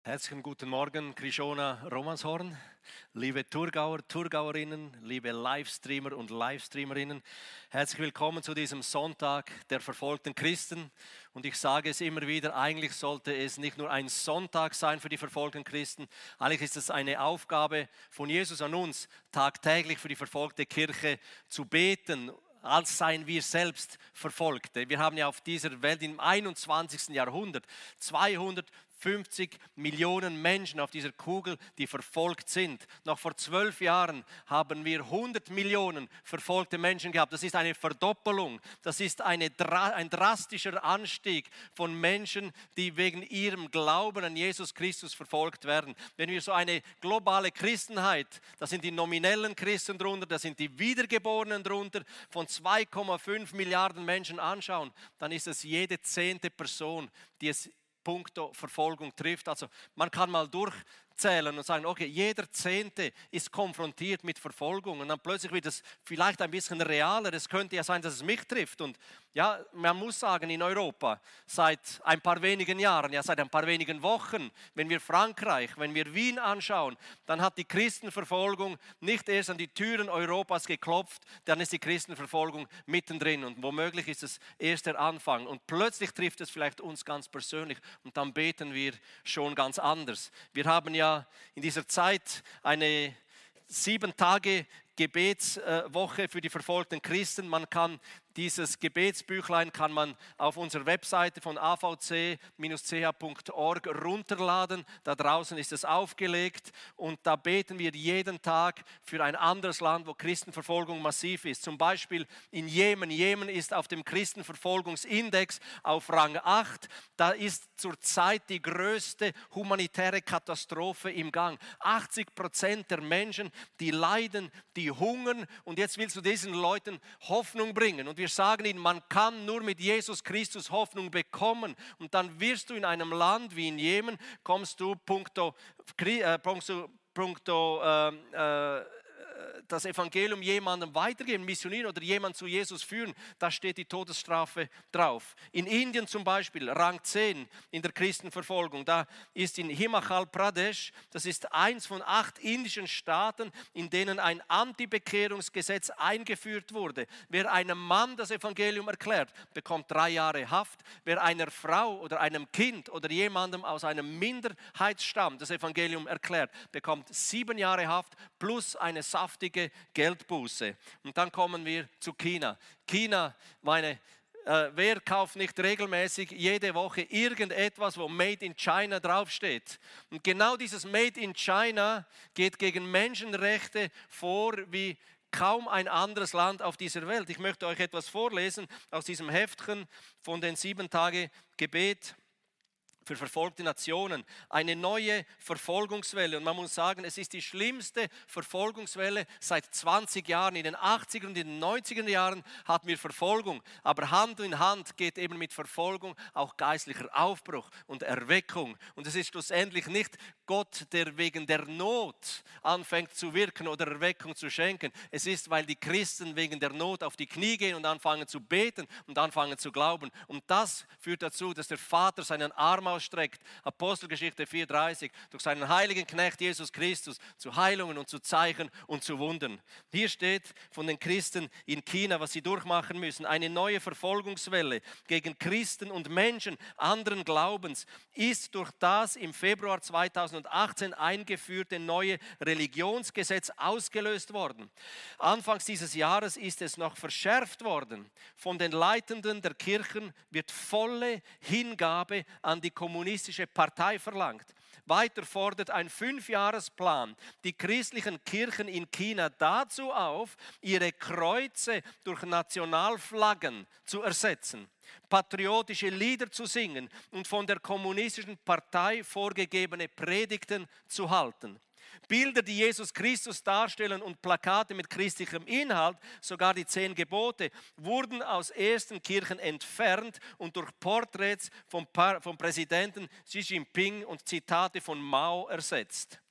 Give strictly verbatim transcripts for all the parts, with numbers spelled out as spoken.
Herzlichen guten Morgen, Krishona Romanshorn, liebe Thurgauer, Thurgauerinnen, liebe Livestreamer und Livestreamerinnen. Herzlich willkommen zu diesem Sonntag der verfolgten Christen. Und ich sage es immer wieder, eigentlich sollte es nicht nur ein Sonntag sein für die verfolgten Christen, eigentlich ist es eine Aufgabe von Jesus an uns, tagtäglich für die verfolgte Kirche zu beten, als seien wir selbst Verfolgte. Wir haben ja auf dieser Welt im einundzwanzigsten Jahrhundert zweihundertfünfzig Millionen Menschen auf dieser Kugel, die verfolgt sind. Noch vor zwölf Jahren haben wir hundert Millionen verfolgte Menschen gehabt. Das ist eine Verdoppelung. Das ist eine, ein drastischer Anstieg von Menschen, die wegen ihrem Glauben an Jesus Christus verfolgt werden. Wenn wir so eine globale Christenheit, da sind die nominellen Christen drunter, da sind die Wiedergeborenen drunter, von zwei Komma fünf Milliarden Menschen anschauen, dann ist es jede zehnte Person, die es punkto Verfolgung trifft. Also man kann mal durchzählen und sagen, okay, jeder Zehnte ist konfrontiert mit Verfolgung und dann plötzlich wird es vielleicht ein bisschen realer. Es könnte ja sein, dass es mich trifft und ja, man muss sagen, in Europa seit ein paar wenigen Jahren, ja seit ein paar wenigen Wochen, wenn wir Frankreich, wenn wir Wien anschauen, dann hat die Christenverfolgung nicht erst an die Türen Europas geklopft, dann ist die Christenverfolgung mittendrin und womöglich ist es erst der Anfang und plötzlich trifft es vielleicht uns ganz persönlich und dann beten wir schon ganz anders. Wir haben ja in dieser Zeit eine sieben Tage Gebetswoche für die verfolgten Christen. Man kann dieses Gebetsbüchlein kann man auf unserer Webseite von a v c Bindestrich c h punkt org runterladen. Da draußen ist es aufgelegt und da beten wir jeden Tag für ein anderes Land, wo Christenverfolgung massiv ist. Zum Beispiel in Jemen. Jemen ist auf dem Christenverfolgungsindex auf Rang acht. Da ist zurzeit die größte humanitäre Katastrophe im Gang. achtzig Prozent der Menschen, die leiden, die hungern und jetzt willst du diesen Leuten Hoffnung bringen. Und wir sagen ihnen, man kann nur mit Jesus Christus Hoffnung bekommen. Und dann wirst du in einem Land wie in Jemen, kommst du punkto, äh, punkto, punkto äh, äh, das Evangelium jemandem weitergeben, missionieren oder jemanden zu Jesus führen, da steht die Todesstrafe drauf. In Indien zum Beispiel, Rang zehn in der Christenverfolgung, da ist in Himachal Pradesh, das ist eins von acht indischen Staaten, in denen ein Antibekehrungsgesetz eingeführt wurde. Wer einem Mann das Evangelium erklärt, bekommt drei Jahre Haft. Wer einer Frau oder einem Kind oder jemandem aus einem Minderheitsstamm das Evangelium erklärt, bekommt sieben Jahre Haft plus eine saftige Geldbuße. Und dann kommen wir zu China. China, meine, äh, wer kauft nicht regelmäßig jede Woche irgendetwas, wo Made in China draufsteht? Und genau dieses Made in China geht gegen Menschenrechte vor wie kaum ein anderes Land auf dieser Welt. Ich möchte euch etwas vorlesen aus diesem Heftchen von den sieben Tage Gebet für verfolgte Nationen, eine neue Verfolgungswelle. Und man muss sagen, es ist die schlimmste Verfolgungswelle seit zwanzig Jahren. In den achtziger und in den neunziger Jahren hatten wir Verfolgung. Aber Hand in Hand geht eben mit Verfolgung auch geistlicher Aufbruch und Erweckung. Und es ist schlussendlich nicht Gott, der wegen der Not anfängt zu wirken oder Erweckung zu schenken. Es ist, weil die Christen wegen der Not auf die Knie gehen und anfangen zu beten und anfangen zu glauben. Und das führt dazu, dass der Vater seinen Arm ausstreckt. Apostelgeschichte vier dreißig, durch seinen heiligen Knecht Jesus Christus zu Heilungen und zu Zeichen und zu Wundern. Hier steht von den Christen in China, was sie durchmachen müssen. Eine neue Verfolgungswelle gegen Christen und Menschen anderen Glaubens ist durch das im Februar zweitausendachtzehn eingeführte neue Religionsgesetz ausgelöst worden. Anfangs dieses Jahres ist es noch verschärft worden. Von den Leitenden der Kirchen wird volle Hingabe an die kommunistische Partei verlangt. Weiter fordert ein Fünfjahresplan die christlichen Kirchen in China dazu auf, ihre Kreuze durch Nationalflaggen zu ersetzen, patriotische Lieder zu singen und von der kommunistischen Partei vorgegebene Predigten zu halten. Bilder, die Jesus Christus darstellen und Plakate mit christlichem Inhalt, sogar die zehn Gebote, wurden aus ersten Kirchen entfernt und durch Porträts vom, vom Präsidenten Xi Jinping und Zitate von Mao ersetzt.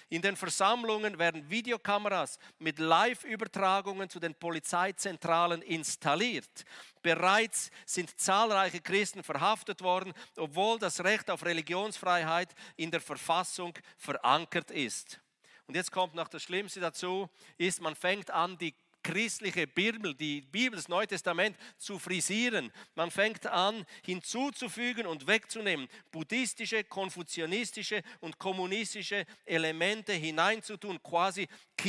In den Versammlungen werden Videokameras mit Live-Übertragungen zu den Polizeizentralen installiert. Bereits sind zahlreiche Christen verhaftet worden, obwohl das Recht auf Religionsfreiheit in der Verfassung verankert ist. Und jetzt kommt noch das Schlimmste dazu, ist, man fängt an, die christliche Bibel, die Bibel, das Neue Testament zu frisieren. Man fängt an, hinzuzufügen und wegzunehmen, buddhistische, konfuzianistische und kommunistische Elemente hineinzutun, quasi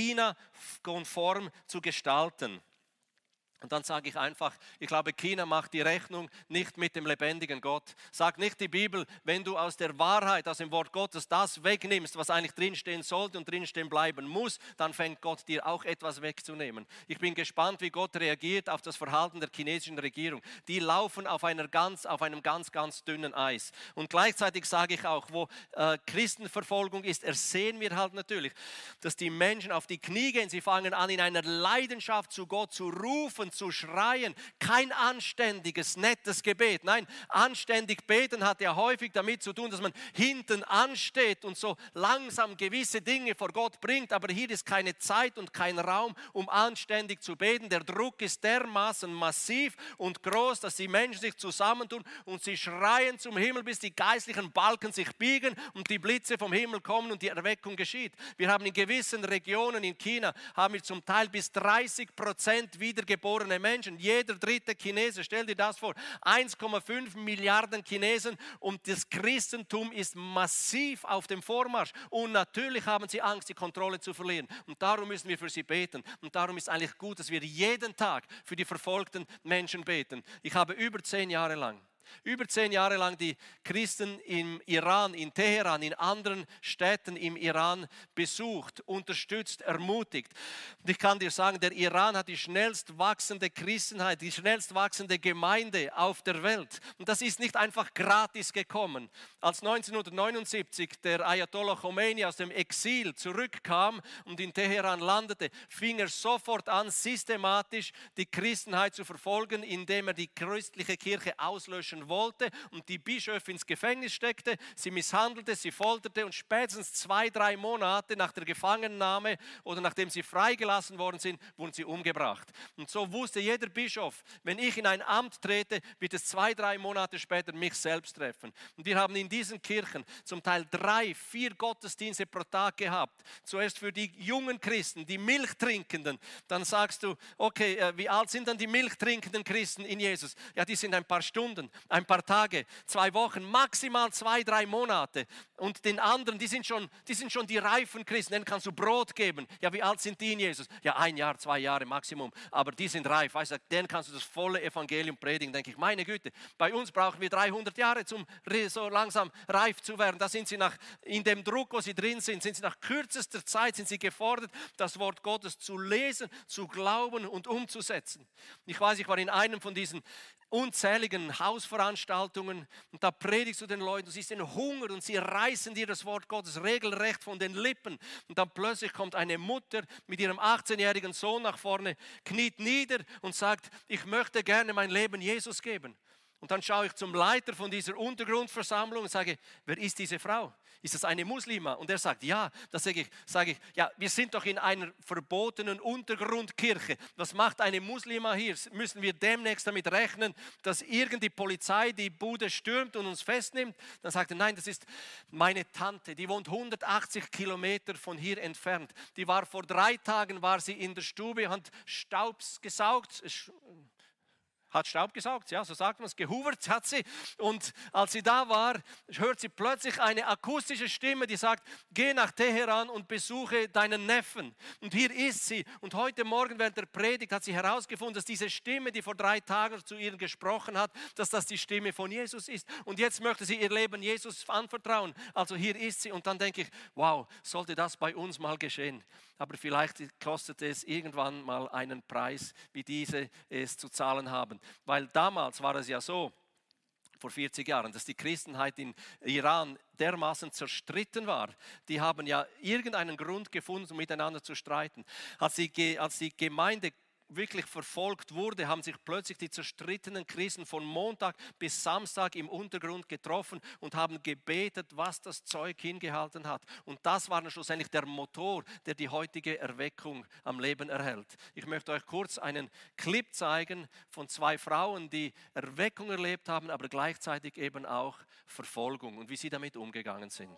China-konform zu gestalten. Und dann sage ich einfach, ich glaube, China macht die Rechnung nicht mit dem lebendigen Gott. Sagt nicht die Bibel, wenn du aus der Wahrheit, aus dem Wort Gottes das wegnimmst, was eigentlich drinstehen sollte und drinstehen bleiben muss, dann fängt Gott dir auch etwas wegzunehmen. Ich bin gespannt, wie Gott reagiert auf das Verhalten der chinesischen Regierung. Die laufen auf, einer ganz, auf einem ganz, ganz dünnen Eis. Und gleichzeitig sage ich auch, wo äh, Christenverfolgung ist, ersehen wir halt natürlich, dass die Menschen auf die Knie gehen. Sie fangen an, in einer Leidenschaft zu Gott zu rufen, zu schreien, kein anständiges, nettes Gebet. Nein, anständig beten hat ja häufig damit zu tun, dass man hinten ansteht und so langsam gewisse Dinge vor Gott bringt. Aber hier ist keine Zeit und kein Raum, um anständig zu beten. Der Druck ist dermaßen massiv und groß, dass die Menschen sich zusammentun und sie schreien zum Himmel, bis die geistlichen Balken sich biegen und die Blitze vom Himmel kommen und die Erweckung geschieht. Wir haben in gewissen Regionen in China, haben wir zum Teil bis dreißig Prozent wiedergeborene Menschen. Jeder dritte Chinese, stell dir das vor, eins Komma fünf Milliarden Chinesen, und das Christentum ist massiv auf dem Vormarsch. Und natürlich haben sie Angst, die Kontrolle zu verlieren. Und darum müssen wir für sie beten. Und darum ist eigentlich gut, dass wir jeden Tag für die verfolgten Menschen beten. Ich habe über zehn Jahre lang Über zehn Jahre lang die Christen im Iran, in Teheran, in anderen Städten im Iran besucht, unterstützt, ermutigt. Und ich kann dir sagen, der Iran hat die schnellst wachsende Christenheit, die schnellst wachsende Gemeinde auf der Welt. Und das ist nicht einfach gratis gekommen. Als neunzehnhundertneunundsiebzig der Ayatollah Khomeini aus dem Exil zurückkam und in Teheran landete, fing er sofort an, systematisch die Christenheit zu verfolgen, indem er die christliche Kirche auslöschen wollte und die Bischöfe ins Gefängnis steckte, sie misshandelte, sie folterte, und spätestens zwei, drei Monate nach der Gefangennahme oder nachdem sie freigelassen worden sind, wurden sie umgebracht. Und so wusste jeder Bischof, wenn ich in ein Amt trete, wird es zwei, drei Monate später mich selbst treffen. Und wir haben in diesen Kirchen zum Teil drei, vier Gottesdienste pro Tag gehabt. Zuerst für die jungen Christen, die Milchtrinkenden. Dann sagst du, okay, wie alt sind dann die milchtrinkenden Christen in Jesus? Ja, die sind ein paar Stunden, ein paar Tage, zwei Wochen, maximal zwei, drei Monate. Und den anderen, die sind schon die, sind schon die reifen Christen, denen kannst du Brot geben. Ja, wie alt sind die in Jesus? Ja, ein Jahr, zwei Jahre Maximum, aber die sind reif. Weißt du, denen kannst du das volle Evangelium predigen, denke ich. Meine Güte, bei uns brauchen wir dreihundert Jahre, um so langsam reif zu werden. Da sind sie nach, in dem Druck, wo sie drin sind, sind sie nach kürzester Zeit sind sie gefordert, das Wort Gottes zu lesen, zu glauben und umzusetzen. Ich weiß, ich war in einem von diesen unzähligen Hausveranstaltungen und da predigst du den Leuten, du siehst den Hunger und sie reißen dir das Wort Gottes regelrecht von den Lippen, und dann plötzlich kommt eine Mutter mit ihrem achtzehnjährigen Sohn nach vorne, kniet nieder und sagt, ich möchte gerne mein Leben Jesus geben. Und dann schaue ich zum Leiter von dieser Untergrundversammlung und sage, wer ist diese Frau? Ist das eine Muslima? Und er sagt, ja. Da sage ich, sage ich, ja, wir sind doch in einer verbotenen Untergrundkirche. Was macht eine Muslima hier? Müssen wir demnächst damit rechnen, dass irgendeine Polizei die Bude stürmt und uns festnimmt? Dann sagt er, nein, das ist meine Tante, die wohnt hundertachtzig Kilometer von hier entfernt. Die war vor drei Tagen, war sie in der Stube, hat Staub gesaugt, hat Staub gesaugt, ja, so sagt man es, gehuvert hat sie. Und als sie da war, hört sie plötzlich eine akustische Stimme, die sagt, geh nach Teheran und besuche deinen Neffen. Und hier ist sie. Und heute Morgen während der Predigt hat sie herausgefunden, dass diese Stimme, die vor drei Tagen zu ihr gesprochen hat, dass das die Stimme von Jesus ist. Und jetzt möchte sie ihr Leben Jesus anvertrauen. Also hier ist sie. Und dann denke ich, wow, sollte das bei uns mal geschehen. Aber vielleicht kostet es irgendwann mal einen Preis, wie diese es zu zahlen haben. Weil damals war es ja so, vor vierzig Jahren, dass die Christenheit in Iran dermaßen zerstritten war. Die haben ja irgendeinen Grund gefunden, um miteinander zu streiten. Als die, als die Gemeinde wirklich verfolgt wurde, haben sich plötzlich die zerstrittenen Christen von Montag bis Samstag im Untergrund getroffen und haben gebetet, was das Zeug hingehalten hat. Und das war dann schlussendlich der Motor, der die heutige Erweckung am Leben erhält. Ich möchte euch kurz einen Clip zeigen von zwei Frauen, die Erweckung erlebt haben, aber gleichzeitig eben auch Verfolgung und wie sie damit umgegangen sind.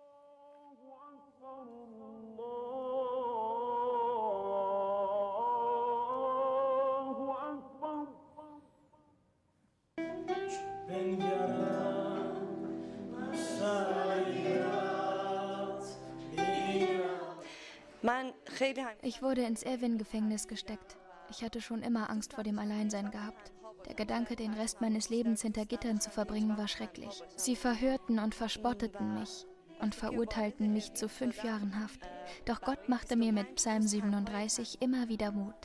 Ich wurde ins Evin-Gefängnis gesteckt. Ich hatte schon immer Angst vor dem Alleinsein gehabt. Der Gedanke, den Rest meines Lebens hinter Gittern zu verbringen, war schrecklich. Sie verhörten und verspotteten mich und verurteilten mich zu fünf Jahren Haft. Doch Gott machte mir mit Psalm siebenunddreißig immer wieder Mut.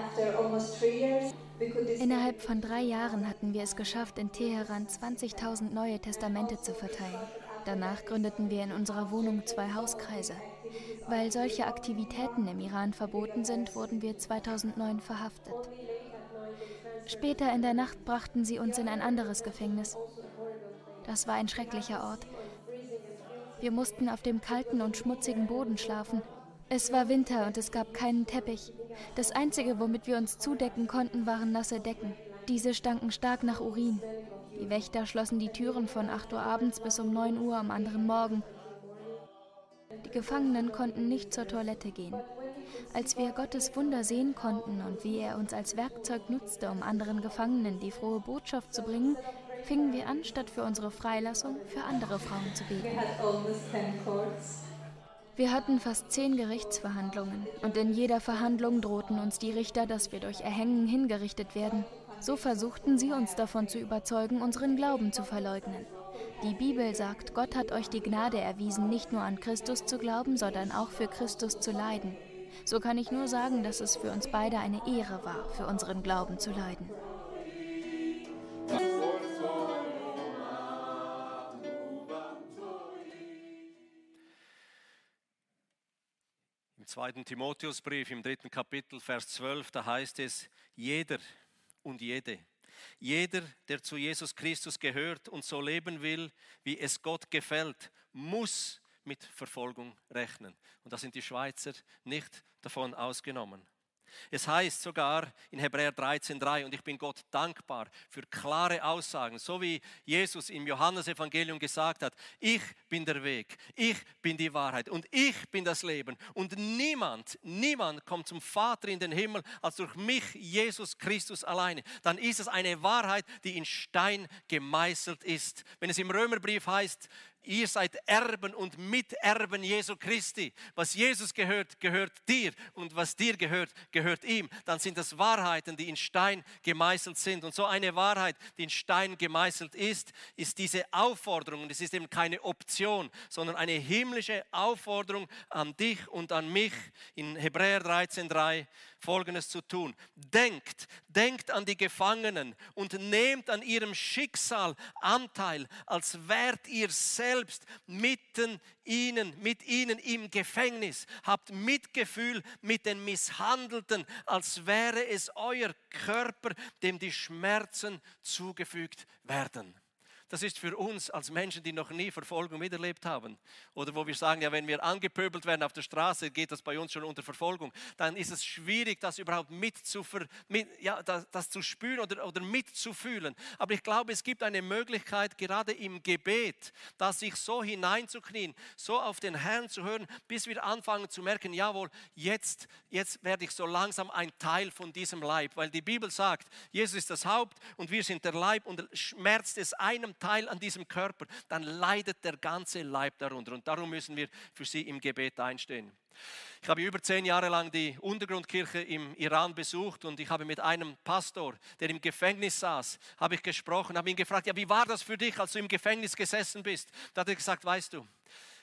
Innerhalb von drei Jahren hatten wir es geschafft, in Teheran zwanzigtausend neue Testamente zu verteilen. Danach gründeten wir in unserer Wohnung zwei Hauskreise. Weil solche Aktivitäten im Iran verboten sind, wurden wir zweitausendneun verhaftet. Später in der Nacht brachten sie uns in ein anderes Gefängnis. Das war ein schrecklicher Ort. Wir mussten auf dem kalten und schmutzigen Boden schlafen. Es war Winter und es gab keinen Teppich. Das Einzige, womit wir uns zudecken konnten, waren nasse Decken. Diese stanken stark nach Urin. Die Wächter schlossen die Türen von acht Uhr abends bis um neun Uhr am anderen Morgen. Die Gefangenen konnten nicht zur Toilette gehen. Als wir Gottes Wunder sehen konnten und wie er uns als Werkzeug nutzte, um anderen Gefangenen die frohe Botschaft zu bringen, fingen wir an, statt für unsere Freilassung für andere Frauen zu beten. Wir hatten fast zehn Gerichtsverhandlungen und in jeder Verhandlung drohten uns die Richter, dass wir durch Erhängen hingerichtet werden. So versuchten sie, uns davon zu überzeugen, unseren Glauben zu verleugnen. Die Bibel sagt, Gott hat euch die Gnade erwiesen, nicht nur an Christus zu glauben, sondern auch für Christus zu leiden. So kann ich nur sagen, dass es für uns beide eine Ehre war, für unseren Glauben zu leiden. Im zweiten Timotheusbrief, im dritten Kapitel, Vers zwölf, da heißt es, jeder und jede, jeder, der zu Jesus Christus gehört und so leben will, wie es Gott gefällt, muss mit Verfolgung rechnen. Und da sind die Schweizer nicht davon ausgenommen. Es heißt sogar in Hebräer dreizehn drei, und ich bin Gott dankbar für klare Aussagen, so wie Jesus im Johannesevangelium gesagt hat, ich bin der Weg, ich bin die Wahrheit und ich bin das Leben. Und niemand, niemand kommt zum Vater in den Himmel als durch mich, Jesus Christus alleine. Dann ist es eine Wahrheit, die in Stein gemeißelt ist. Wenn es im Römerbrief heißt, ihr seid Erben und Miterben Jesu Christi. Was Jesus gehört, gehört dir. Und was dir gehört, gehört ihm. Dann sind das Wahrheiten, die in Stein gemeißelt sind. Und so eine Wahrheit, die in Stein gemeißelt ist, ist diese Aufforderung. Und es ist eben keine Option, sondern eine himmlische Aufforderung an dich und an mich. In Hebräer dreizehn drei Folgendes zu tun. Denkt, denkt an die Gefangenen und nehmt an ihrem Schicksal Anteil, als wärt ihr selbst mitten ihnen, mit ihnen im Gefängnis. Habt Mitgefühl mit den Misshandelten, als wäre es euer Körper, dem die Schmerzen zugefügt werden. Das ist für uns als Menschen, die noch nie Verfolgung miterlebt haben oder wo wir sagen, ja, wenn wir angepöbelt werden auf der Straße, geht das bei uns schon unter Verfolgung, dann ist es schwierig, das überhaupt mitzuver, mit, ja, das, das zu spüren oder, oder mitzufühlen. Aber ich glaube, es gibt eine Möglichkeit, gerade im Gebet, da sich so hineinzuknien, so auf den Herrn zu hören, bis wir anfangen zu merken, jawohl, jetzt, jetzt werde ich so langsam ein Teil von diesem Leib, weil die Bibel sagt, Jesus ist das Haupt und wir sind der Leib und schmerzt es einem Teil an diesem Körper, dann leidet der ganze Leib darunter. Und darum müssen wir für sie im Gebet einstehen. Ich habe über zehn Jahre lang die Untergrundkirche im Iran besucht und ich habe mit einem Pastor, der im Gefängnis saß, habe ich gesprochen, habe ihn gefragt, ja, wie war das für dich, als du im Gefängnis gesessen bist? Da hat er gesagt, weißt du,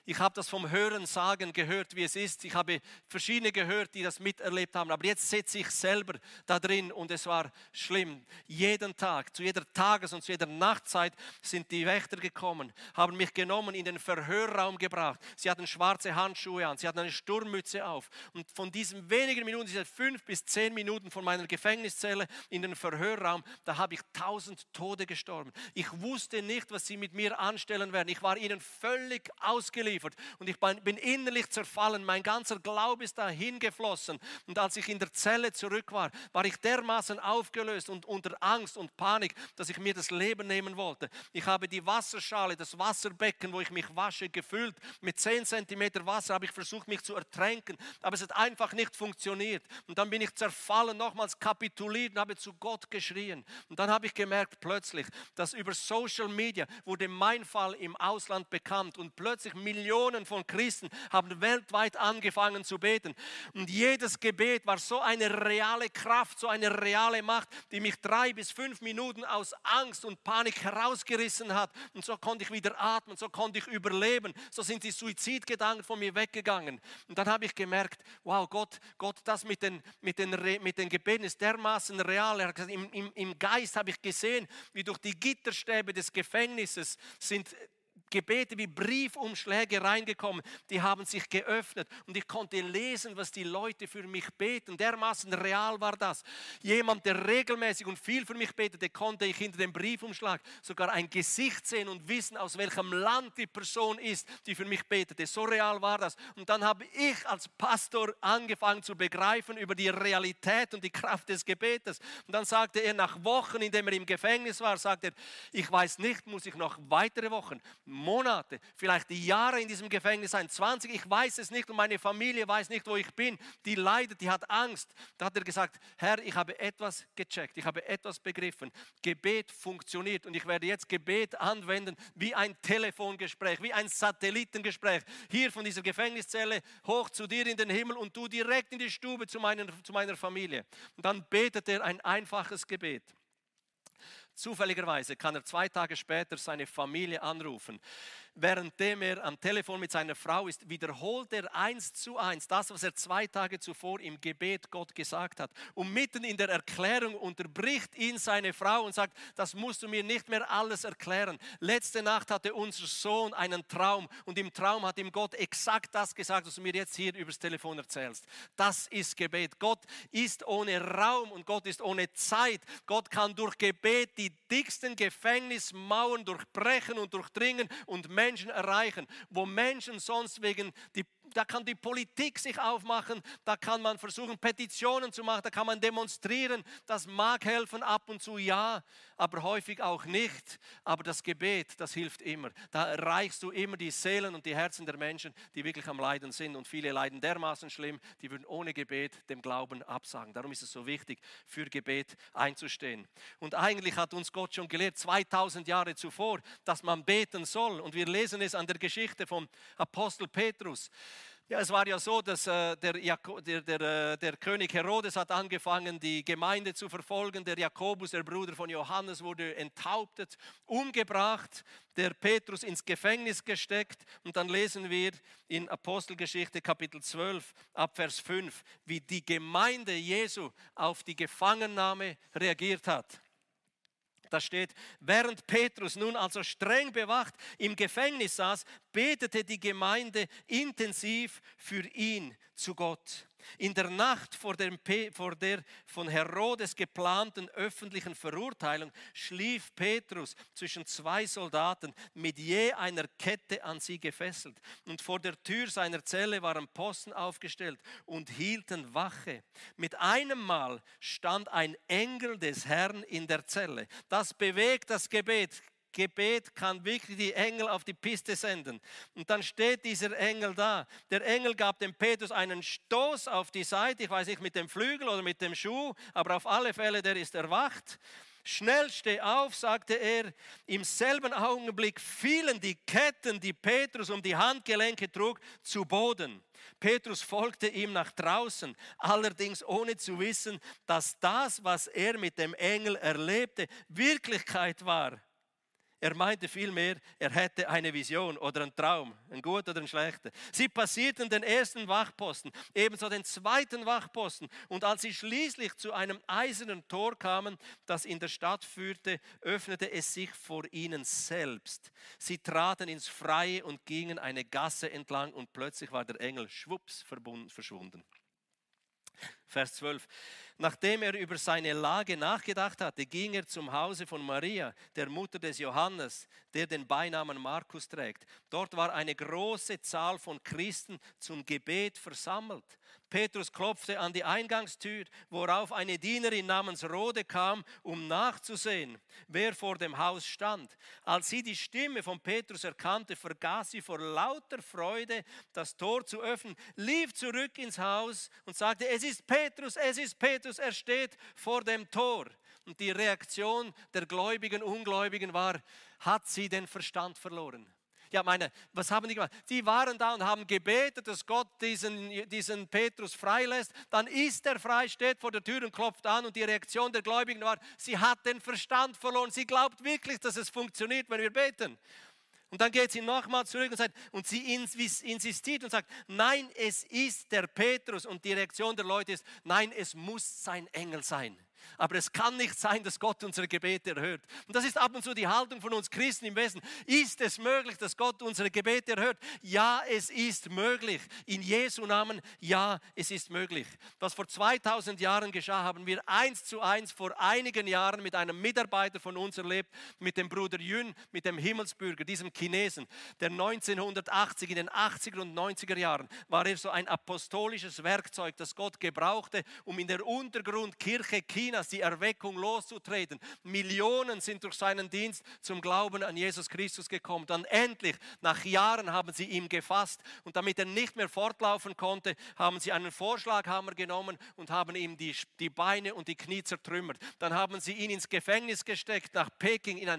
Ich habe das vom Hören sagen gehört, wie es ist. Ich habe verschiedene gehört, die das miterlebt haben. Aber jetzt sitze ich selber da drin und es war schlimm. Jeden Tag, zu jeder Tages- und zu jeder Nachtzeit sind die Wächter gekommen, haben mich genommen, in den Verhörraum gebracht. Sie hatten schwarze Handschuhe an, sie hatten eine Sturmmütze auf. Und von diesen wenigen Minuten, diese fünf bis zehn Minuten von meiner Gefängniszelle in den Verhörraum, da habe ich tausend Tode gestorben. Ich wusste nicht, was sie mit mir anstellen werden. Ich war ihnen völlig ausgeliefert. Und ich bin innerlich zerfallen, mein ganzer Glaube ist dahin geflossen. Und als ich in der Zelle zurück war, war ich dermaßen aufgelöst und unter Angst und Panik, dass ich mir das Leben nehmen wollte. Ich habe die Wasserschale, das Wasserbecken, wo ich mich wasche, gefüllt. Mit zehn Zentimeter Wasser habe ich versucht, mich zu ertränken, aber es hat einfach nicht funktioniert. Und dann bin ich zerfallen, nochmals kapituliert und habe zu Gott geschrien. Und dann habe ich gemerkt plötzlich, dass über Social Media wurde mein Fall im Ausland bekannt und plötzlich Millionen Millionen von Christen haben weltweit angefangen zu beten. Und jedes Gebet war so eine reale Kraft, so eine reale Macht, die mich drei bis fünf Minuten aus Angst und Panik herausgerissen hat. Und so konnte ich wieder atmen, so konnte ich überleben. So sind die Suizidgedanken von mir weggegangen. Und dann habe ich gemerkt, wow, Gott, Gott, das mit den, mit den, mit den Gebeten ist dermaßen real. Er hat gesagt, im, im, im Geist habe ich gesehen, wie durch die Gitterstäbe des Gefängnisses sind Gebete wie Briefumschläge reingekommen, die haben sich geöffnet und ich konnte lesen, was die Leute für mich beten. Dermaßen real war das. Jemand, der regelmäßig und viel für mich betete, konnte ich hinter dem Briefumschlag sogar ein Gesicht sehen und wissen, aus welchem Land die Person ist, die für mich betete. So real war das. Und dann habe ich als Pastor angefangen zu begreifen über die Realität und die Kraft des Gebetes. Und dann sagte er nach Wochen, in denen er im Gefängnis war, sagte er, ich weiß nicht, muss ich noch weitere Wochen, Monate, vielleicht Jahre in diesem Gefängnis sein, zwanzig, ich weiß es nicht und meine Familie weiß nicht, wo ich bin, die leidet, die hat Angst. Da hat er gesagt, Herr, ich habe etwas gecheckt, ich habe etwas begriffen, Gebet funktioniert und ich werde jetzt Gebet anwenden wie ein Telefongespräch, wie ein Satellitengespräch, hier von dieser Gefängniszelle hoch zu dir in den Himmel und du direkt in die Stube zu meiner, zu meiner Familie. Und dann betet er ein einfaches Gebet. Zufälligerweise kann er zwei Tage später seine Familie anrufen. Währenddem er am Telefon mit seiner Frau ist, wiederholt er eins zu eins das, was er zwei Tage zuvor im Gebet Gott gesagt hat. Und mitten in der Erklärung unterbricht ihn seine Frau und sagt, das musst du mir nicht mehr alles erklären. Letzte Nacht hatte unser Sohn einen Traum und im Traum hat ihm Gott exakt das gesagt, was du mir jetzt hier übers Telefon erzählst. Das ist Gebet. Gott ist ohne Raum und Gott ist ohne Zeit. Gott kann durch Gebet die dicksten Gefängnismauern durchbrechen und durchdringen und Menschen erreichen, wo Menschen sonst wegen, die, da kann die Politik sich aufmachen, da kann man versuchen Petitionen zu machen, da kann man demonstrieren, das mag helfen ab und zu, ja, aber häufig auch nicht, aber das Gebet, das hilft immer, da erreichst du immer die Seelen und die Herzen der Menschen, die wirklich am Leiden sind und viele leiden dermaßen schlimm, die würden ohne Gebet dem Glauben absagen. Darum ist es so wichtig, für Gebet einzustehen. Und eigentlich hat uns Gott schon gelehrt, zweitausend Jahre zuvor, dass man beten soll und wir lesen es an der Geschichte vom Apostel Petrus. Ja, es war ja so, dass äh, der, Jako, der, der, der König Herodes hat angefangen, die Gemeinde zu verfolgen. Der Jakobus, der Bruder von Johannes, wurde enthauptet, umgebracht. Der Petrus ins Gefängnis gesteckt. Und dann lesen wir in Apostelgeschichte Kapitel zwölf ab Vers fünf, wie die Gemeinde Jesu auf die Gefangennahme reagiert hat. Da steht, während Petrus nun also streng bewacht im Gefängnis saß, betete die Gemeinde intensiv für ihn zu Gott. In der Nacht vor der, vor der von Herodes geplanten öffentlichen Verurteilung schlief Petrus zwischen zwei Soldaten mit je einer Kette an sie gefesselt. Und vor der Tür seiner Zelle waren Posten aufgestellt und hielten Wache. Mit einem Mal stand ein Engel des Herrn in der Zelle. Das bewegt das Gebet. Gebet kann wirklich die Engel auf die Piste senden. Und dann steht dieser Engel da. Der Engel gab dem Petrus einen Stoß auf die Seite, ich weiß nicht mit dem Flügel oder mit dem Schuh, aber auf alle Fälle, der ist erwacht. Schnell steh auf, sagte er. Im selben Augenblick fielen die Ketten, die Petrus um die Handgelenke trug, zu Boden. Petrus folgte ihm nach draußen, allerdings ohne zu wissen, dass das, was er mit dem Engel erlebte, Wirklichkeit war. Er meinte vielmehr, er hätte eine Vision oder einen Traum, ein guter oder ein schlechter. Sie passierten den ersten Wachposten, ebenso den zweiten Wachposten. Und als sie schließlich zu einem eisernen Tor kamen, das in der Stadt führte, öffnete es sich vor ihnen selbst. Sie traten ins Freie und gingen eine Gasse entlang und plötzlich war der Engel schwupps verschwunden. Vers zwölf. Nachdem er über seine Lage nachgedacht hatte, ging er zum Hause von Maria, der Mutter des Johannes, der den Beinamen Markus trägt. Dort war eine große Zahl von Christen zum Gebet versammelt. Petrus klopfte an die Eingangstür, worauf eine Dienerin namens Rode kam, um nachzusehen, wer vor dem Haus stand. Als sie die Stimme von Petrus erkannte, vergaß sie vor lauter Freude, das Tor zu öffnen, lief zurück ins Haus und sagte, es ist Petrus, es ist Petrus, er steht vor dem Tor. Und die Reaktion der Gläubigen, Ungläubigen war, hat sie den Verstand verloren? Ja, meine, was haben die gemacht? Die waren da und haben gebetet, dass Gott diesen, diesen Petrus freilässt. Dann ist er frei, steht vor der Tür und klopft an. Und die Reaktion der Gläubigen war, sie hat den Verstand verloren. Sie glaubt wirklich, dass es funktioniert, wenn wir beten. Und dann geht sie nochmal zurück und, sagt, und sie insistiert und sagt, nein, es ist der Petrus. Und die Reaktion der Leute ist, nein, es muss sein Engel sein. Aber es kann nicht sein, dass Gott unsere Gebete erhört. Und das ist ab und zu die Haltung von uns Christen im Wesen. Ist es möglich, dass Gott unsere Gebete erhört? Ja, es ist möglich. In Jesu Namen, ja, es ist möglich. Was vor zweitausend Jahren geschah, haben wir eins zu eins vor einigen Jahren mit einem Mitarbeiter von uns erlebt, mit dem Bruder Yun, mit dem Himmelsbürger, diesem Chinesen, der neunzehnhundertachtzig, in den achtziger und neunziger Jahren, war er so ein apostolisches Werkzeug, das Gott gebrauchte, um in der Untergrundkirche Chinas die Erweckung loszutreten. Millionen sind durch seinen Dienst zum Glauben an Jesus Christus gekommen. Dann endlich, nach Jahren, haben sie ihn gefasst. Und damit er nicht mehr fortlaufen konnte, haben sie einen Vorschlaghammer genommen und haben ihm die, die Beine und die Knie zertrümmert. Dann haben sie ihn ins Gefängnis gesteckt, nach Peking, in ein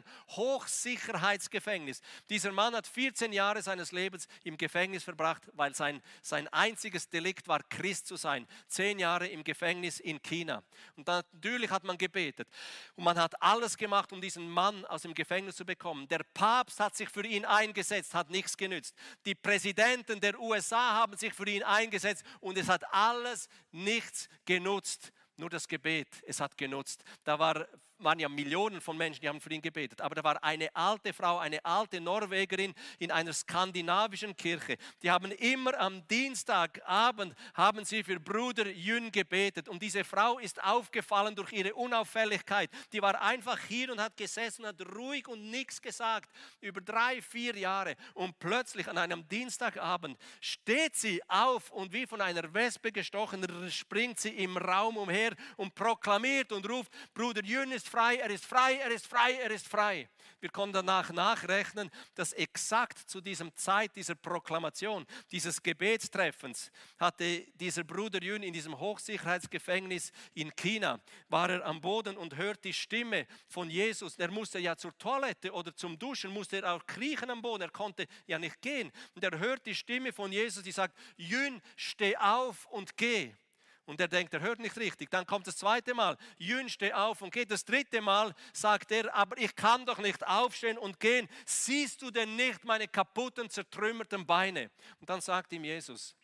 Hochsicherheitsgefängnis. Dieser Mann hat vierzehn Jahre seines Lebens im Gefängnis verbracht, weil sein, sein einziges Delikt war, Christ zu sein. Zehn Jahre im Gefängnis in China. Und dann natürlich hat man gebetet und man hat alles gemacht, um diesen Mann aus dem Gefängnis zu bekommen. Der Papst hat sich für ihn eingesetzt, hat nichts genützt. Die Präsidenten der U S A haben sich für ihn eingesetzt und es hat alles nichts genutzt. Nur das Gebet, es hat genutzt. Da war, waren ja Millionen von Menschen, die haben für ihn gebetet. Aber da war eine alte Frau, eine alte Norwegerin in einer skandinavischen Kirche. Die haben immer am Dienstagabend haben sie für Bruder Yun gebetet. Und diese Frau ist aufgefallen durch ihre Unauffälligkeit. Die war einfach hier und hat gesessen und hat ruhig und nichts gesagt. Über drei, vier Jahre. Und plötzlich an einem Dienstagabend steht sie auf und wie von einer Wespe gestochen, springt sie im Raum umher und proklamiert und ruft, Bruder Yun ist frei, er ist frei, er ist frei, er ist frei. Wir können danach nachrechnen, dass exakt zu diesem Zeit dieser Proklamation, dieses Gebetstreffens, hatte dieser Bruder Yun in diesem Hochsicherheitsgefängnis in China, war er am Boden und hört die Stimme von Jesus. Er musste ja zur Toilette oder zum Duschen, musste er auch kriechen am Boden, er konnte ja nicht gehen. Und er hört die Stimme von Jesus, die sagt, Yun, steh auf und geh. Und er denkt, er hört nicht richtig. Dann kommt das zweite Mal, Yun, steh auf und geh. Das dritte Mal sagt er, aber ich kann doch nicht aufstehen und gehen. Siehst du denn nicht meine kaputten, zertrümmerten Beine? Und dann sagt ihm Jesus,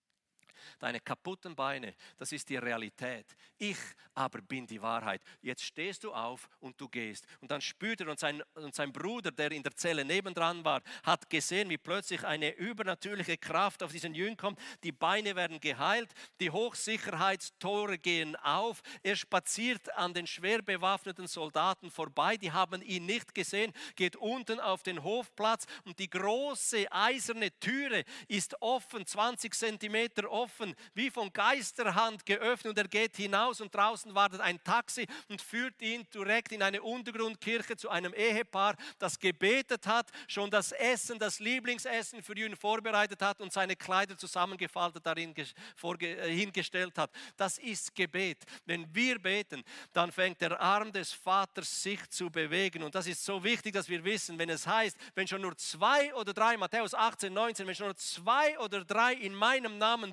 deine kaputten Beine, das ist die Realität. Ich aber bin die Wahrheit. Jetzt stehst du auf und du gehst. Und dann spürt er und sein, und sein Bruder, der in der Zelle nebendran war, hat gesehen, wie plötzlich eine übernatürliche Kraft auf diesen Jünger kommt. Die Beine werden geheilt, die Hochsicherheitstore gehen auf. Er spaziert an den schwer bewaffneten Soldaten vorbei. Die haben ihn nicht gesehen, geht unten auf den Hofplatz und die große eiserne Türe ist offen, zwanzig Zentimeter offen, wie von Geisterhand geöffnet und er geht hinaus und draußen wartet ein Taxi und führt ihn direkt in eine Untergrundkirche zu einem Ehepaar, das gebetet hat, schon das Essen, das Lieblingsessen für ihn vorbereitet hat und seine Kleider zusammengefaltet darin hingestellt hat. Das ist Gebet. Wenn wir beten, dann fängt der Arm des Vaters sich zu bewegen und das ist so wichtig, dass wir wissen, wenn es heißt, wenn schon nur zwei oder drei, Matthäus achtzehn, neunzehn, wenn schon nur zwei oder drei in meinem Namen bitten,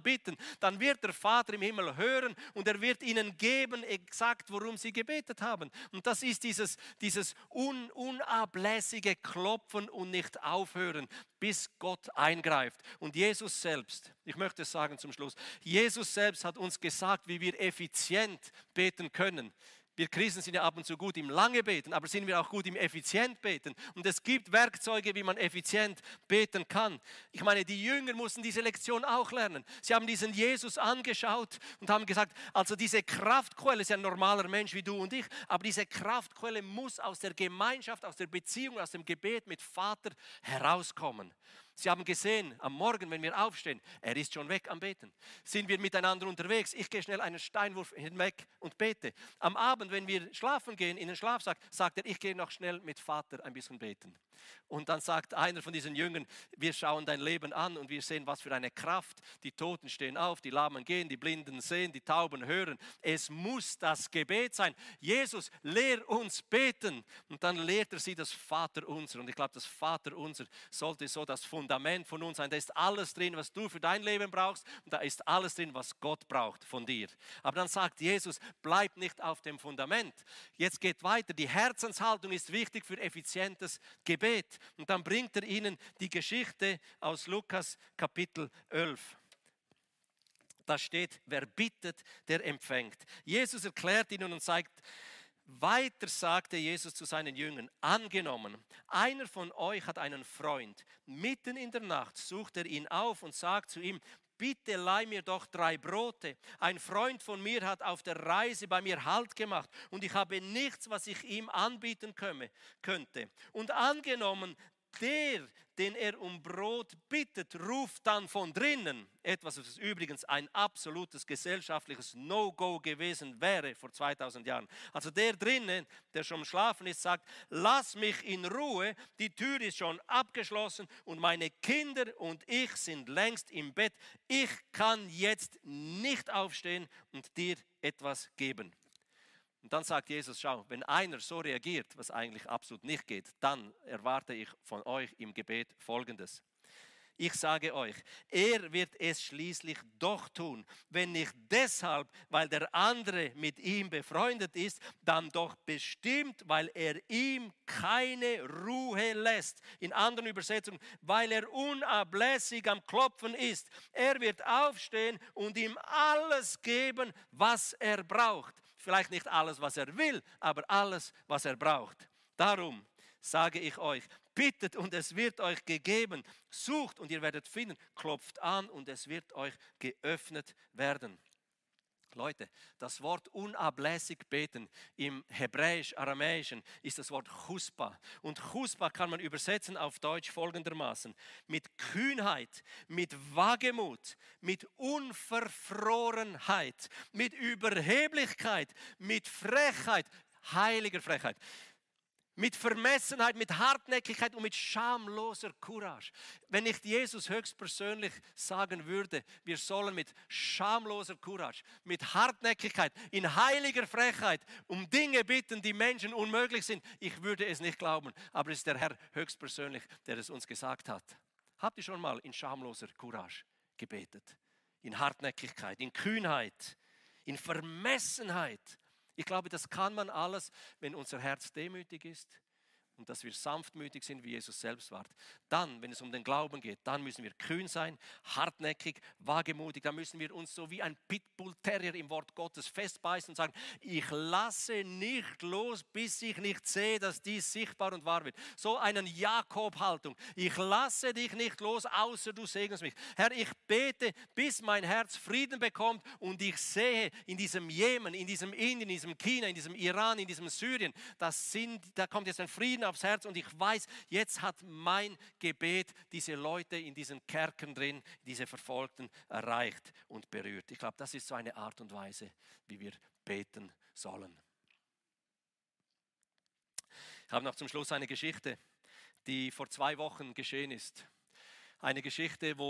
dann wird der Vater im Himmel hören und er wird ihnen geben, exakt worum sie gebetet haben. Und das ist dieses, dieses un, unablässige Klopfen und nicht aufhören, bis Gott eingreift. Und Jesus selbst, ich möchte es sagen zum Schluss, Jesus selbst hat uns gesagt, wie wir effizient beten können. Wir Christen sind ja ab und zu gut im lange Beten, aber sind wir auch gut im effizient Beten. Und es gibt Werkzeuge, wie man effizient beten kann. Ich meine, die Jünger mussten diese Lektion auch lernen. Sie haben diesen Jesus angeschaut und haben gesagt, also diese Kraftquelle ist ja ein normaler Mensch wie du und ich, aber diese Kraftquelle muss aus der Gemeinschaft, aus der Beziehung, aus dem Gebet mit Vater herauskommen. Sie haben gesehen, am Morgen, wenn wir aufstehen, er ist schon weg am Beten. Sind wir miteinander unterwegs, ich gehe schnell einen Steinwurf hinweg und bete. Am Abend, wenn wir schlafen gehen, in den Schlafsack, sagt er, ich gehe noch schnell mit Vater ein bisschen beten. Und dann sagt einer von diesen Jüngern, wir schauen dein Leben an und wir sehen, was für eine Kraft. Die Toten stehen auf, die Lahmen gehen, die Blinden sehen, die Tauben hören. Es muss das Gebet sein. Jesus, lehr uns beten. Und dann lehrt er sie das Vaterunser. Und ich glaube, das Vaterunser sollte so das Fundament von uns sein. Da ist alles drin, was du für dein Leben brauchst. Und da ist alles drin, was Gott braucht von dir. Aber dann sagt Jesus, bleib nicht auf dem Fundament. Jetzt geht weiter. Die Herzenshaltung ist wichtig für effizientes Gebet. Und dann bringt er ihnen die Geschichte aus Lukas Kapitel elf. Da steht, wer bittet, der empfängt. Jesus erklärt ihnen und sagt, weiter sagte Jesus zu seinen Jüngern, angenommen, einer von euch hat einen Freund. Mitten in der Nacht sucht er ihn auf und sagt zu ihm, bitte leih mir doch drei Brote. Ein Freund von mir hat auf der Reise bei mir Halt gemacht und ich habe nichts, was ich ihm anbieten könnte. Und angenommen, der, den er um Brot bittet, ruft dann von drinnen, etwas, was übrigens ein absolutes gesellschaftliches No-Go gewesen wäre vor zweitausend Jahren. Also der drinnen, der schon am Schlafen ist, sagt, lass mich in Ruhe, die Tür ist schon abgeschlossen und meine Kinder und ich sind längst im Bett. Ich kann jetzt nicht aufstehen und dir etwas geben. Und dann sagt Jesus, schau, wenn einer so reagiert, was eigentlich absolut nicht geht, dann erwarte ich von euch im Gebet Folgendes. Ich sage euch, er wird es schließlich doch tun, wenn nicht deshalb, weil der andere mit ihm befreundet ist, dann doch bestimmt, weil er ihm keine Ruhe lässt. In anderen Übersetzungen, weil er unablässig am Klopfen ist. Er wird aufstehen und ihm alles geben, was er braucht. Vielleicht nicht alles, was er will, aber alles, was er braucht. Darum sage ich euch, bittet und es wird euch gegeben, sucht und ihr werdet finden, klopft an und es wird euch geöffnet werden. Leute, das Wort unablässig beten im Hebräisch-Aramäischen ist das Wort Chuspa. Und Chuspa kann man übersetzen auf Deutsch folgendermaßen. Mit Kühnheit, mit Wagemut, mit Unverfrorenheit, mit Überheblichkeit, mit Frechheit, heiliger Frechheit. Mit Vermessenheit, mit Hartnäckigkeit und mit schamloser Courage. Wenn ich Jesus höchstpersönlich sagen würde, wir sollen mit schamloser Courage, mit Hartnäckigkeit, in heiliger Frechheit um Dinge bitten, die Menschen unmöglich sind, ich würde es nicht glauben. Aber es ist der Herr höchstpersönlich, der es uns gesagt hat. Habt ihr schon mal in schamloser Courage gebetet? In Hartnäckigkeit, in Kühnheit, in Vermessenheit. Ich glaube, das kann man alles, wenn unser Herz demütig ist und dass wir sanftmütig sind, wie Jesus selbst war. Dann, wenn es um den Glauben geht, dann müssen wir kühn sein, hartnäckig, wagemutig. Dann müssen wir uns so wie ein Pitbull-Terrier im Wort Gottes festbeißen und sagen, ich lasse nicht los, bis ich nicht sehe, dass dies sichtbar und wahr wird. So eine Jakob-Haltung. Ich lasse dich nicht los, außer du segnest mich. Herr, ich bete, bis mein Herz Frieden bekommt und ich sehe in diesem Jemen, in diesem Indien, in diesem China, in diesem Iran, in diesem Syrien, das sind, da kommt jetzt ein Frieden aufs Herz und ich weiß, jetzt hat mein Gebet diese Leute in diesen Kerkern drin, diese Verfolgten erreicht und berührt. Ich glaube, das ist so eine Art und Weise, wie wir beten sollen. Ich habe noch zum Schluss eine Geschichte, die vor zwei Wochen geschehen ist. Eine Geschichte, wo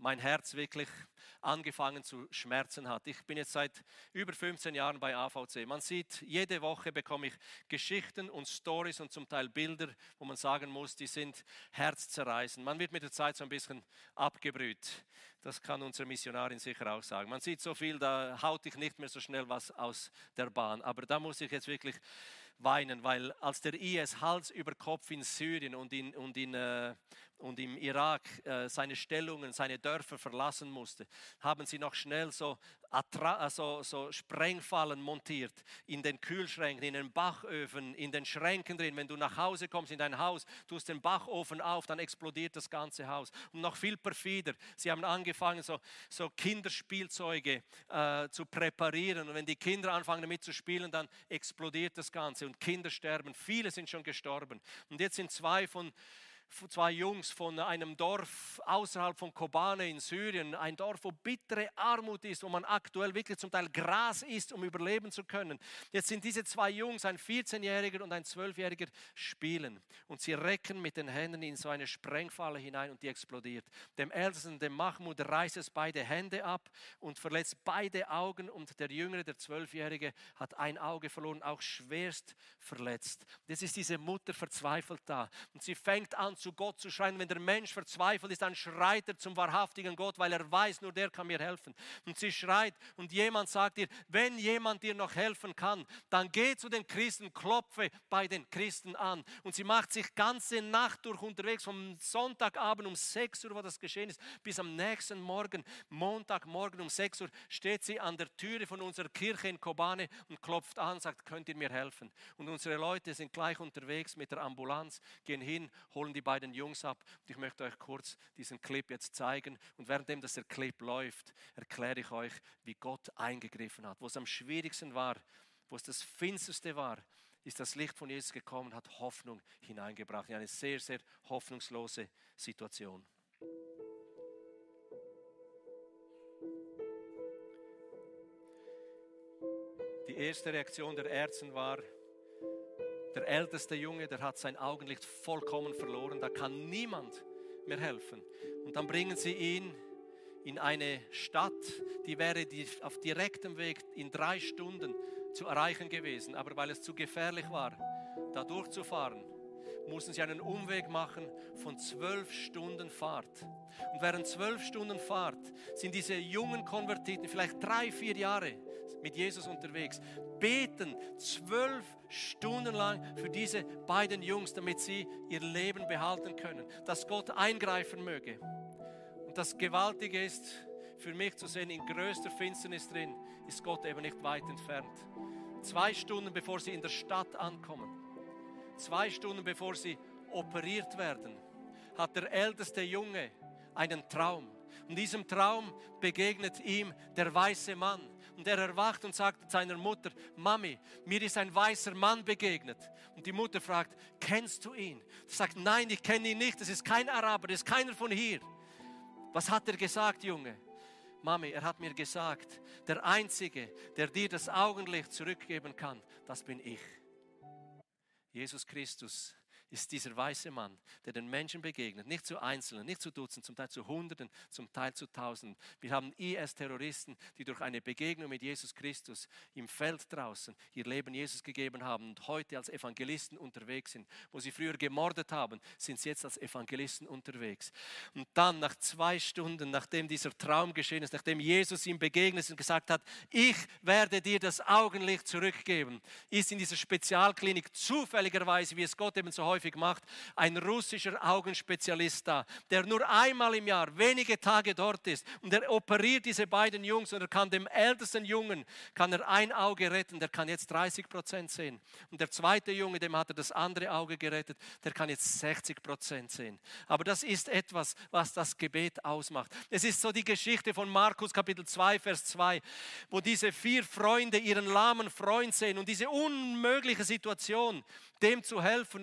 mein Herz wirklich angefangen zu schmerzen hat. Ich bin jetzt seit über fünfzehn Jahren bei A V C. Man sieht, jede Woche bekomme ich Geschichten und Stories und zum Teil Bilder, wo man sagen muss, die sind herzzerreißend. Man wird mit der Zeit so ein bisschen abgebrüht. Das kann unsere Missionarin sicher auch sagen. Man sieht so viel, da haut dich nicht mehr so schnell was aus der Bahn. Aber da muss ich jetzt wirklich weinen, weil als der I S Hals über Kopf in Syrien und, in, und, in, äh, und im Irak äh, seine Stellungen, seine Dörfer verlassen musste, haben sie noch schnell so, Attra- so, so Sprengfallen montiert in den Kühlschränken, in den Bachöfen, in den Schränken drin. Wenn du nach Hause kommst in dein Haus, tust den Bachofen auf, dann explodiert das ganze Haus. Und noch viel perfider, sie haben angefangen, so, so Kinderspielzeuge äh, zu präparieren. Und wenn die Kinder anfangen damit zu spielen, dann explodiert das Ganze und Kinder sterben. Viele sind schon gestorben. Und jetzt sind zwei von Zwei Jungs von einem Dorf außerhalb von Kobane in Syrien, ein Dorf, wo bittere Armut ist, wo man aktuell wirklich zum Teil Gras isst, um überleben zu können. Jetzt sind diese zwei Jungs, ein vierzehnjähriger und ein zwölfjähriger, spielen und sie recken mit den Händen in so eine Sprengfalle hinein und die explodiert. Dem Ältesten, dem Mahmoud, reißt es beide Hände ab und verletzt beide Augen und der Jüngere, der zwölfjährige, hat ein Auge verloren, auch schwerst verletzt. Jetzt ist diese Mutter verzweifelt da und sie fängt an, zu Gott zu schreien. Wenn der Mensch verzweifelt ist, dann schreit er zum wahrhaftigen Gott, weil er weiß, nur der kann mir helfen. Und sie schreit und jemand sagt ihr, wenn jemand dir noch helfen kann, dann geh zu den Christen, klopfe bei den Christen an. Und sie macht sich ganze Nacht durch unterwegs, vom Sonntagabend um sechs Uhr, wo das geschehen ist, bis am nächsten Morgen, Montagmorgen um sechs Uhr, steht sie an der Türe von unserer Kirche in Kobane und klopft an, sagt, könnt ihr mir helfen? Und unsere Leute sind gleich unterwegs mit der Ambulanz, gehen hin, holen die beiden Jungs ab. Und ich möchte euch kurz diesen Clip jetzt zeigen. Und währenddem dass der Clip läuft, erkläre ich euch, wie Gott eingegriffen hat. Wo es am schwierigsten war, wo es das Finsterste war, ist das Licht von Jesus gekommen und hat Hoffnung hineingebracht in eine sehr, sehr hoffnungslose Situation. Die erste Reaktion der Ärzte war, der älteste Junge, der hat sein Augenlicht vollkommen verloren, da kann niemand mehr helfen. Und dann bringen sie ihn in eine Stadt, die wäre auf direktem Weg in drei Stunden zu erreichen gewesen. Aber weil es zu gefährlich war, da durchzufahren, mussten sie einen Umweg machen von zwölf Stunden Fahrt. Und während zwölf Stunden Fahrt sind diese jungen Konvertiten, vielleicht drei, vier Jahre mit Jesus unterwegs, beten zwölf Stunden lang für diese beiden Jungs, damit sie ihr Leben behalten können, dass Gott eingreifen möge. Und das Gewaltige ist, für mich zu sehen, in größter Finsternis drin, ist Gott eben nicht weit entfernt. Zwei Stunden bevor sie in der Stadt ankommen, zwei Stunden bevor sie operiert werden, hat der älteste Junge einen Traum. Und diesem Traum begegnet ihm der weiße Mann. Und er erwacht und sagt seiner Mutter, Mami, mir ist ein weißer Mann begegnet. Und die Mutter fragt, kennst du ihn? Er sagt, nein, ich kenne ihn nicht, das ist kein Araber, das ist keiner von hier. Was hat er gesagt, Junge? Mami, er hat mir gesagt, der Einzige, der dir das Augenlicht zurückgeben kann, das bin ich. Jesus Christus ist dieser weiße Mann, der den Menschen begegnet, nicht zu Einzelnen, nicht zu Dutzenden, zum Teil zu Hunderten, zum Teil zu Tausenden. Wir haben I S-Terroristen, die durch eine Begegnung mit Jesus Christus im Feld draußen ihr Leben Jesus gegeben haben und heute als Evangelisten unterwegs sind. Wo sie früher gemordet haben, sind sie jetzt als Evangelisten unterwegs. Und dann nach zwei Stunden, nachdem dieser Traum geschehen ist, nachdem Jesus ihm begegnet ist und gesagt hat, ich werde dir das Augenlicht zurückgeben, ist in dieser Spezialklinik zufälligerweise, wie es Gott eben so häufig macht, ein russischer Augenspezialist da, der nur einmal im Jahr wenige Tage dort ist und er operiert diese beiden Jungs und er kann dem ältesten Jungen kann er ein Auge retten, der kann jetzt dreißig Prozent sehen und der zweite Junge, dem hat er das andere Auge gerettet, der kann jetzt sechzig Prozent sehen. Aber das ist etwas, was das Gebet ausmacht. Es ist so die Geschichte von Markus Kapitel zwei, Vers zwei, wo diese vier Freunde ihren lahmen Freund sehen und diese unmögliche Situation, dem zu helfen und dann wissen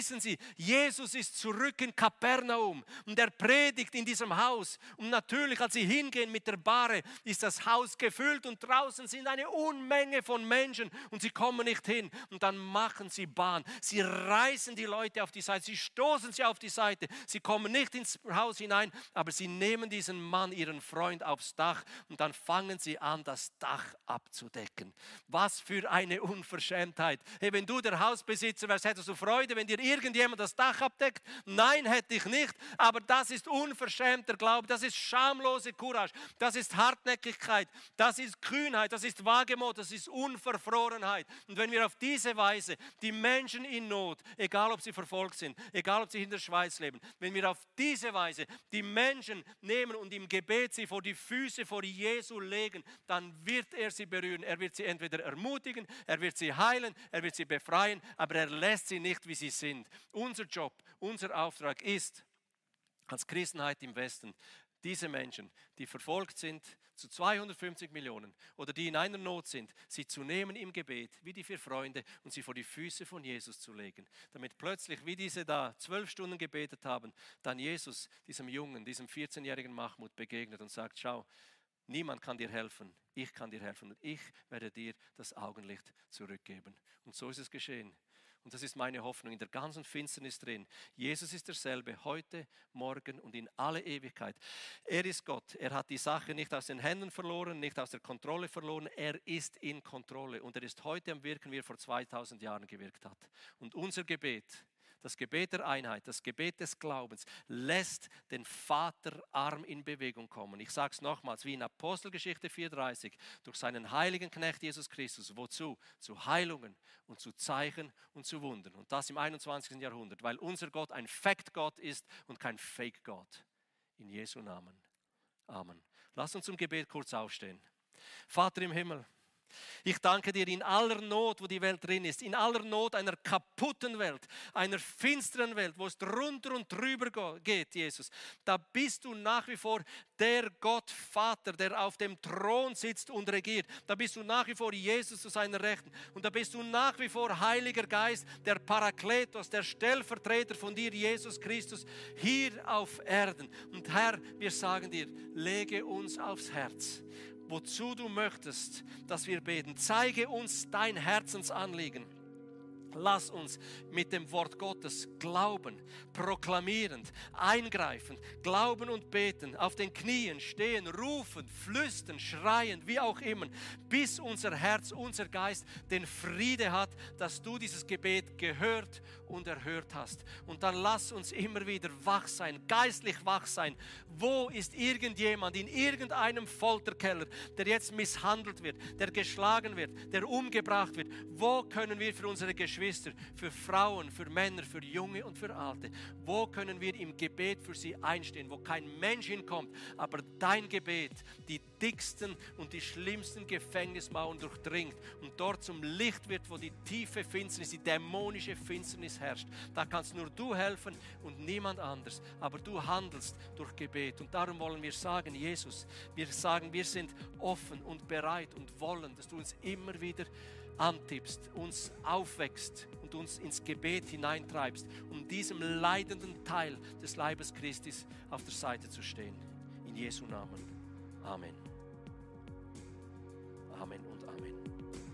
wissen Sie, Jesus ist zurück in Kapernaum und er predigt in diesem Haus. Und natürlich, als sie hingehen mit der Bahre, ist das Haus gefüllt und draußen sind eine Unmenge von Menschen und sie kommen nicht hin. Und dann machen sie Bahn. Sie reißen die Leute auf die Seite, sie stoßen sie auf die Seite. Sie kommen nicht ins Haus hinein, aber sie nehmen diesen Mann, ihren Freund, aufs Dach und dann fangen sie an, das Dach abzudecken. Was für eine Unverschämtheit. Hey, wenn du der Hausbesitzer wärst, hättest du Freude, wenn dir irgendjemand das Dach abdeckt? Nein, hätte ich nicht. Aber das ist unverschämter Glaube, das ist schamlose Courage, das ist Hartnäckigkeit, das ist Kühnheit, das ist Wagemut, das ist Unverfrorenheit. Und wenn wir auf diese Weise die Menschen in Not, egal ob sie verfolgt sind, egal ob sie in der Schweiz leben, wenn wir auf diese Weise die Menschen nehmen und im Gebet sie vor die Füße vor Jesu legen, dann wird er sie berühren. Er wird sie entweder ermutigen, er wird sie heilen, er wird sie befreien, aber er lässt sie nicht, wie sie sind. Unser Job, unser Auftrag ist, als Christenheit im Westen, diese Menschen, die verfolgt sind, zu zweihundertfünfzig Millionen oder die in einer Not sind, sie zu nehmen im Gebet, wie die vier Freunde, und sie vor die Füße von Jesus zu legen. Damit plötzlich, wie diese da zwölf Stunden gebetet haben, dann Jesus diesem Jungen, diesem vierzehnjährigen Mahmoud begegnet und sagt, schau, niemand kann dir helfen, ich kann dir helfen und ich werde dir das Augenlicht zurückgeben. Und so ist es geschehen. Und das ist meine Hoffnung in der ganzen Finsternis drin. Jesus ist derselbe, heute, morgen und in alle Ewigkeit. Er ist Gott. Er hat die Sache nicht aus den Händen verloren, nicht aus der Kontrolle verloren. Er ist in Kontrolle und er ist heute am Wirken, wie er vor zweitausend Jahren gewirkt hat. Und unser Gebet, das Gebet der Einheit, das Gebet des Glaubens, lässt den Vaterarm in Bewegung kommen. Ich sage es nochmals, wie in Apostelgeschichte vier dreißig, durch seinen heiligen Knecht Jesus Christus. Wozu? Zu Heilungen und zu Zeichen und zu Wundern. Und das im einundzwanzigsten Jahrhundert, weil unser Gott ein Fact-Gott ist und kein Fake-Gott. In Jesu Namen. Amen. Lass uns zum Gebet kurz aufstehen. Vater im Himmel, ich danke dir in aller Not, wo die Welt drin ist, in aller Not einer kaputten Welt, einer finsteren Welt, wo es drunter und drüber geht, Jesus. Da bist du nach wie vor der Gott Vater, der auf dem Thron sitzt und regiert. Da bist du nach wie vor Jesus zu seiner Rechten. Und da bist du nach wie vor Heiliger Geist, der Parakletos, der Stellvertreter von dir, Jesus Christus, hier auf Erden. Und Herr, wir sagen dir, lege uns aufs Herz, wozu du möchtest, dass wir beten. Zeige uns dein Herzensanliegen. Lass uns mit dem Wort Gottes glauben, proklamierend, eingreifend, glauben und beten, auf den Knien stehen, rufen, flüstern, schreien, wie auch immer, bis unser Herz, unser Geist den Friede hat, dass du dieses Gebet gehört und erhört hast. Und dann lass uns immer wieder wach sein, geistlich wach sein. Wo ist irgendjemand in irgendeinem Folterkeller, der jetzt misshandelt wird, der geschlagen wird, der umgebracht wird? Wo können wir für unsere Geschwister, für Frauen, für Männer, für Junge und für Alte, wo können wir im Gebet für sie einstehen, wo kein Mensch hinkommt, aber dein Gebet die dicksten und die schlimmsten Gefängnismauern durchdringt und dort zum Licht wird, wo die tiefe Finsternis, die dämonische Finsternis herrscht. Da kannst nur du helfen und niemand anders, aber du handelst durch Gebet. Und darum wollen wir sagen, Jesus, wir sagen, wir sind offen und bereit und wollen, dass du uns immer wieder antippst, uns aufwächst und uns ins Gebet hineintreibst, um diesem leidenden Teil des Leibes Christi auf der Seite zu stehen. In Jesu Namen. Amen. Amen und Amen.